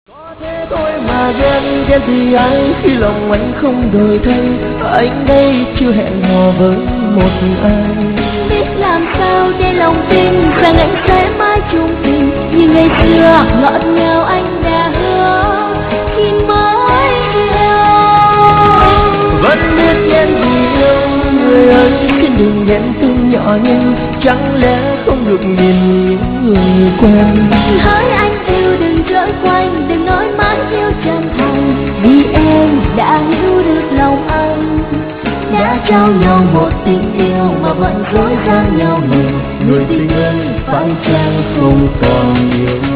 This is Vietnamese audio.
Có thế thôi mà ghen vì ai khi lòng anh không đổi thay. Anh đây chưa hẹn hò với một ai. Biết làm sao để lòng tin rằng anh sẽ mãi chung tình như ngày xưa ngọt ngào anh đã hứa khi mới yêu. Vẫn biết ghen vì yêu, người ơi xin đừng ghen tương nhỏ nhân. Chẳng lẽ không được nhìn những người quen. Hỡi anh yêu đừng trở quanh, đừng nói mãi yêu chân thành, vì em đã hiểu được lòng anh. Đã trao nhau một tình yêu mà vẫn dối gian nhau nhiều, người tình ơi phải chăng không còn yêu.